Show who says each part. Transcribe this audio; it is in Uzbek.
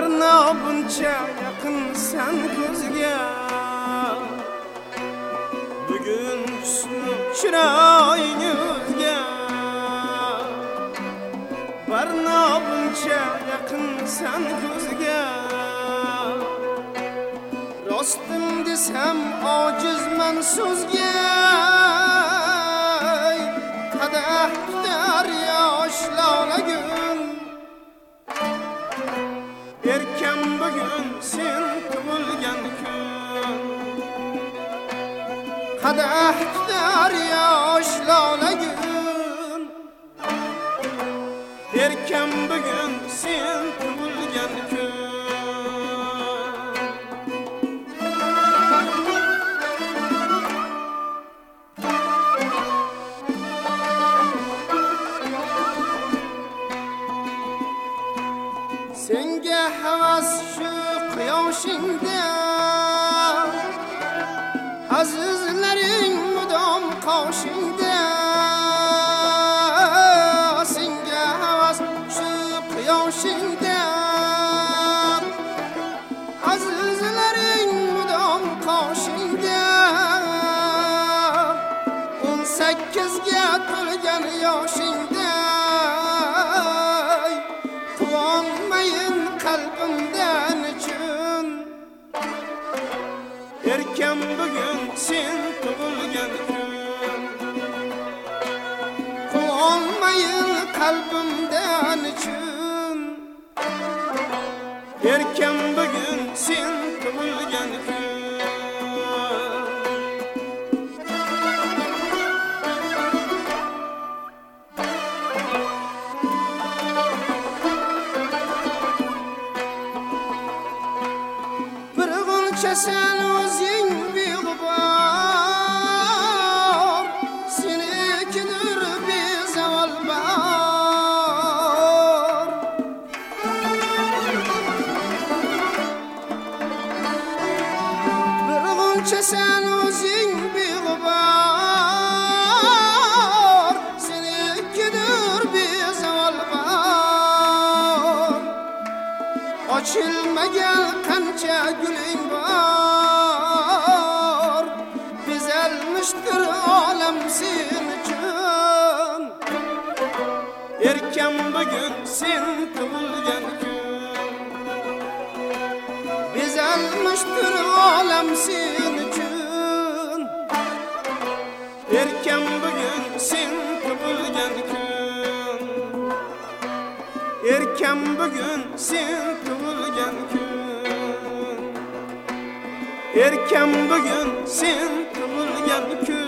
Speaker 1: Barna buncha yaqin sen ko'zga bugun husni chiroyingizga Barna buncha yaqin sen ko'zga Rostim desam ojizman so'zga Qadah tutar yosh lolagul Erkem bugün sen tug'ilgan kun Qadah tutar yosh lolagul Erkem bugün sen tug'ilgan kun Senga havas shu quyoshingda azizlaring mudom qoshingda Senga havas shu quyoshingda azizlaring mudom qoshingda 18 ga to'lgan yoshingda Quvonmayin qalbimdan uchun Erkem bugün sen tug'ilgan kun Quvonmayin qalbimdan uchun Erkem bugün sen tug'ilgan kun Sen o'zing beg'ubor Senikidir bezavol bahor Bir g'uncha sen o'zing beg'ubor Senikidir bezavol bahor Ochilmagan qancha guling bor Bezalmishdir olam sen uchun Erkem bugün sen tug'ilgan kun Bezalmishdir olam sen uchun Erkem bugün sen tug'ilgan kun Erkem bugün sen tug'ilgan kun Erkem bugün sen tug'ilgan kun